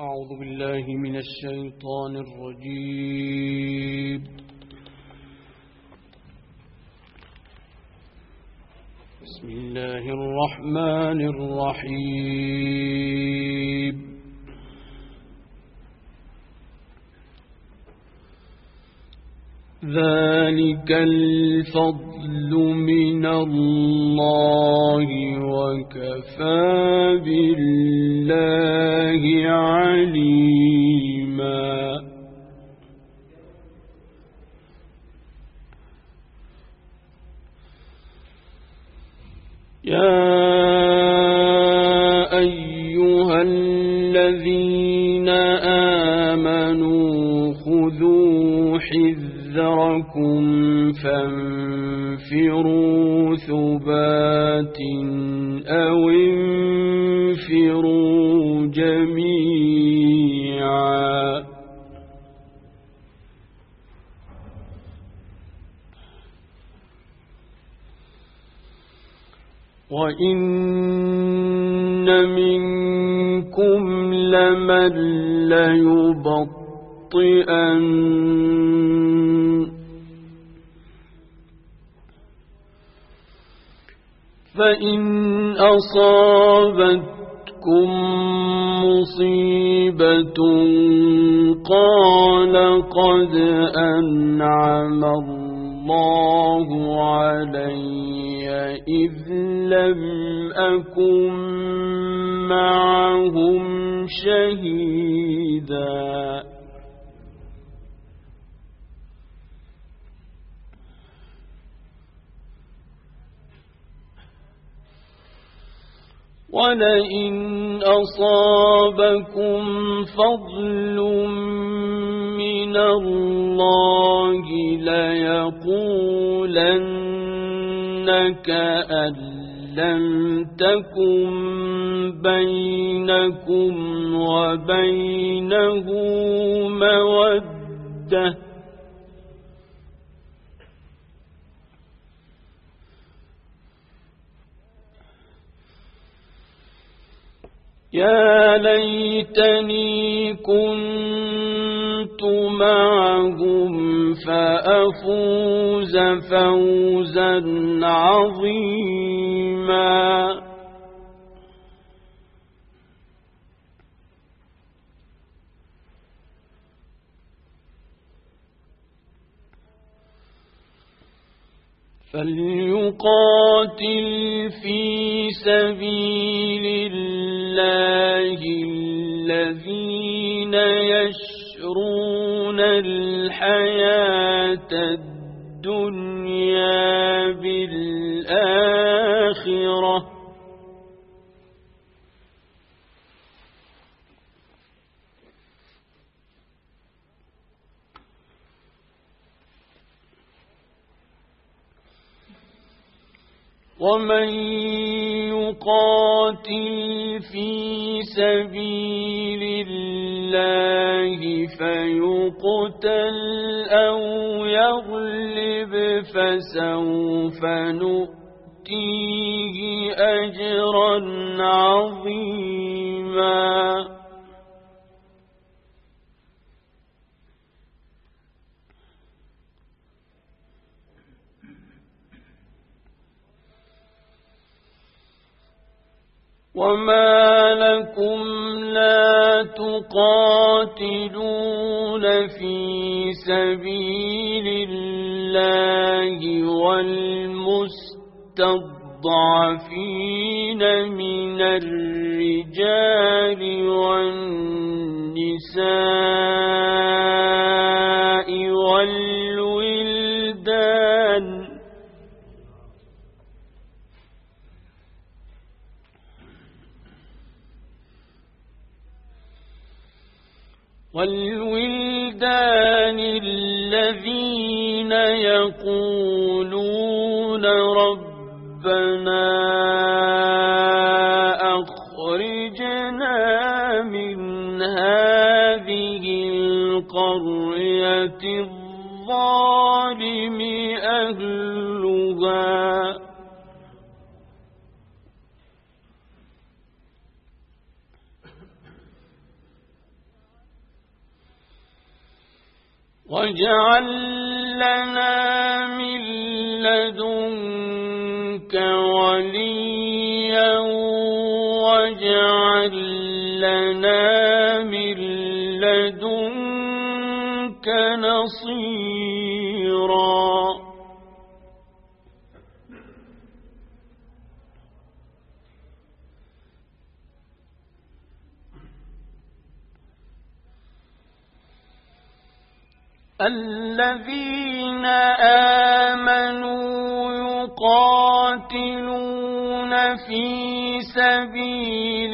أعوذ بالله من الشيطان الرجيم. بسم الله الرحمن الرحيم. ذلك الفضل من الله وكفى بالله عليما. يا أيها الذين آمنوا خذوا حذركم فانفروا ثبات أو انفروا جميعا. وإن منكم لمن ليبطئن فإن أصابتكم مصيبة قال قد أنعم الله علي إذ لم أكن معهم شهيدا. ولئن أصابكم فضل من الله ليقولن كأن لم تكن بينكم وبينه مودة يا ليتني كنت معهم فأفوز فوزا عظيما. فليقاتل في سبيل الله الذين يشرون الحياة الدنيا بالآخرة ومن يقاتل في سبيل الله فيقتل أو يغلب فسوف نؤتيه أجرا عظيما. وما لكم لا تقاتلون في سبيل الله والمستضعفين من الرجال والنساء والولدان الذين يقولون ربنا أخرجنا من هذه القرية الظالم أهلها واجعل لنا من لدنك وليا واجعل لنا من لدنك نصيرا الذين آمنوا يقاتلون في سبيل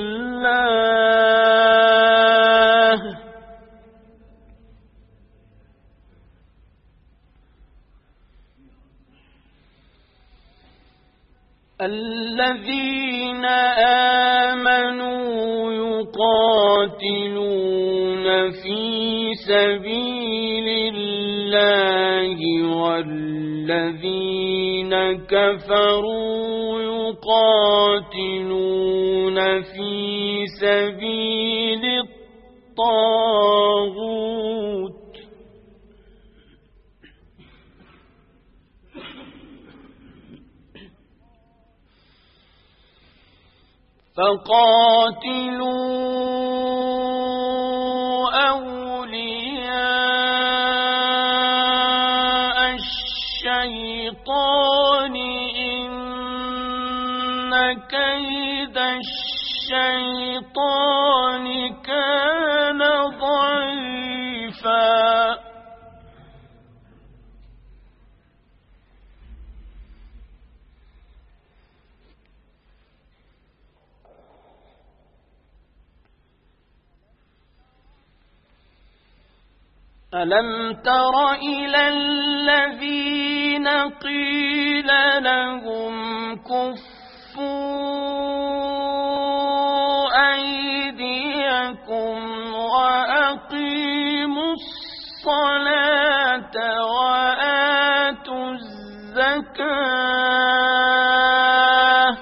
الله الذين آمنوا يقاتلون في سبيل الله والذين كفروا يقاتلون في سبيل الطاغوت فقاتلوا أولياء الشيطان إن كيد الشيطان كان ضعيفا ألم تر إلى الذين قيل لهم كفوا أيديكم وأقيموا الصلاة وآتوا الزكاة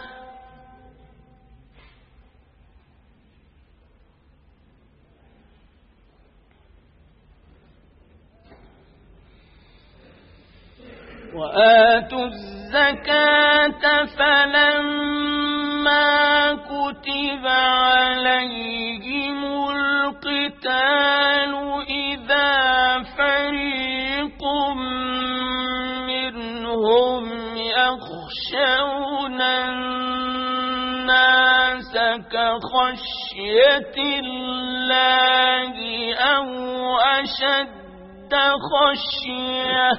فلما كتب عليهم القتال إذا فريق منهم يخشون الناس كخشية الله أو أشد خشية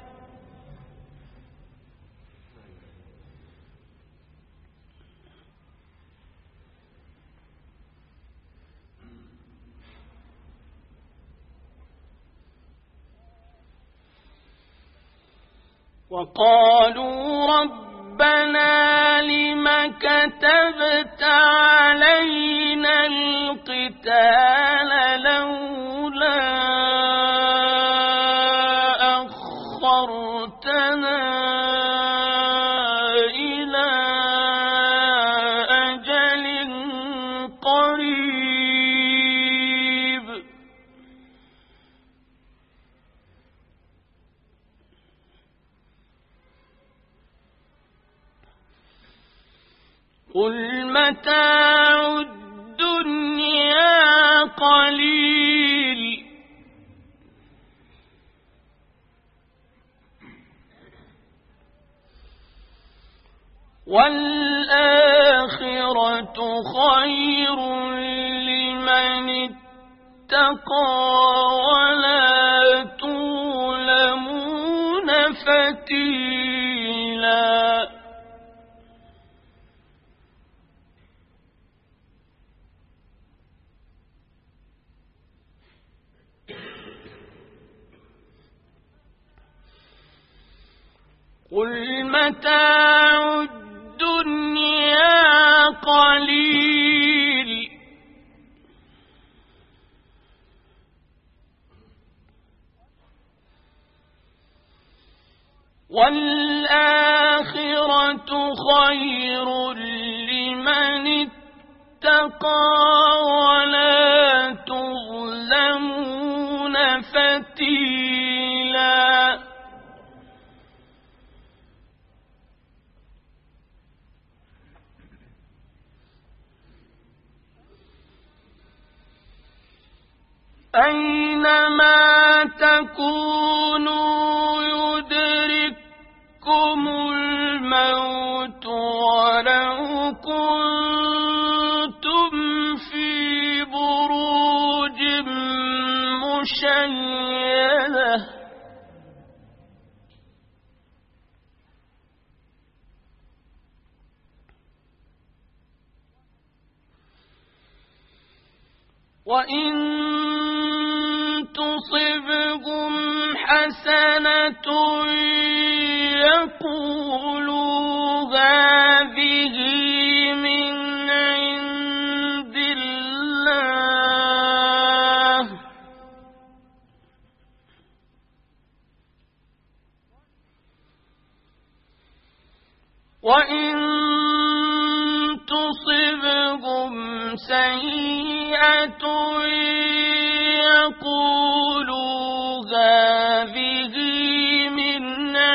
وقالوا ربنا لم كتبت علينا القتال لولا أخرتنا إلى أجل قريب قل متاع الدنيا قليل والآخرة خير لمن اتقى ولا تظلمون فتيلا قل متاع الدنيا قليل والآخرة خير لمن اتقى ولا تظلمون فتيلا أينما تكونوا يدرككم الموت ولو كنتم في بروج مشيدة وإن تصبهم حسنة يقولوا هذه من عند الله وإن تصبهم سيئة يقولوا هذه من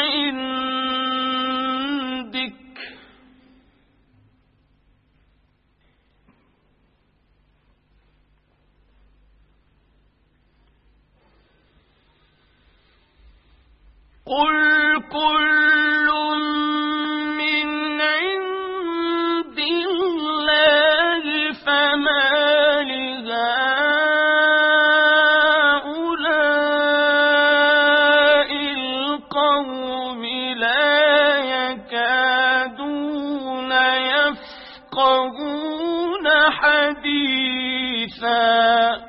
عندك قل كل من عند الله فما لهؤلاء القوم لا يكادون يفقهون حديثا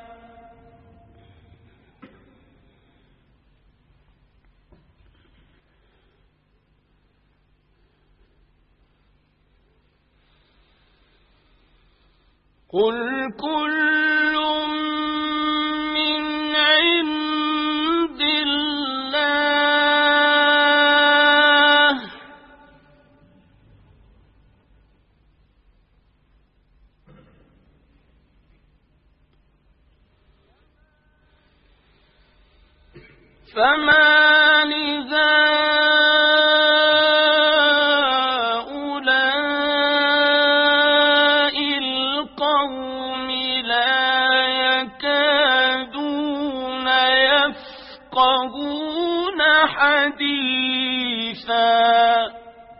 قل كل من عند الله فما لهؤلاء القوم لا يكادون يفقهون حديثا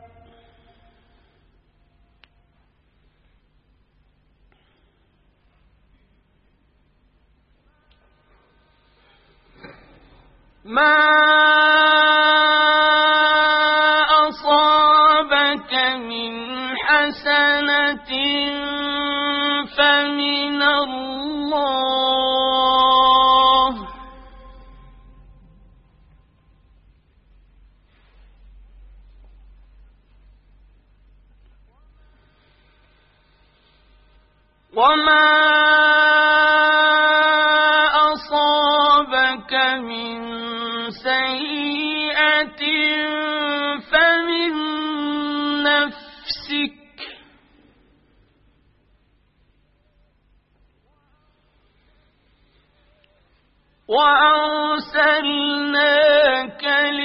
ما أصابك من حسنة فمن الله وما أصابك من سيئة فمن نفسك وأرسلناك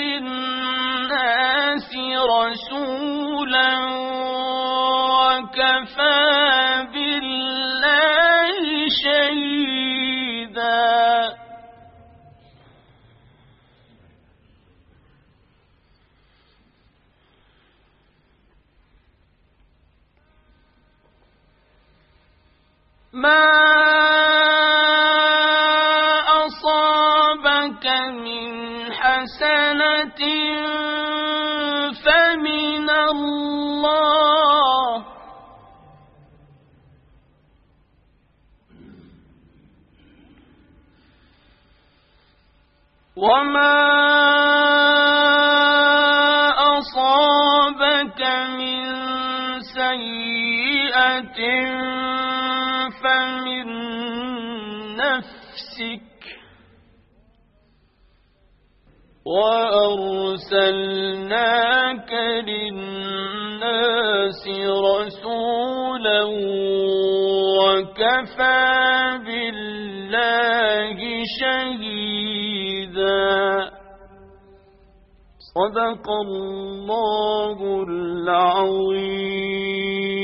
للناس رسولا وكفى بالله شهيدا ما أصابك من حسنة فمن الله وما أصابك من سيئة فمن نفسك وأرسلناك للناس رسولا وكفى بالله شهيدا مزيدا. صدق الله العظيم.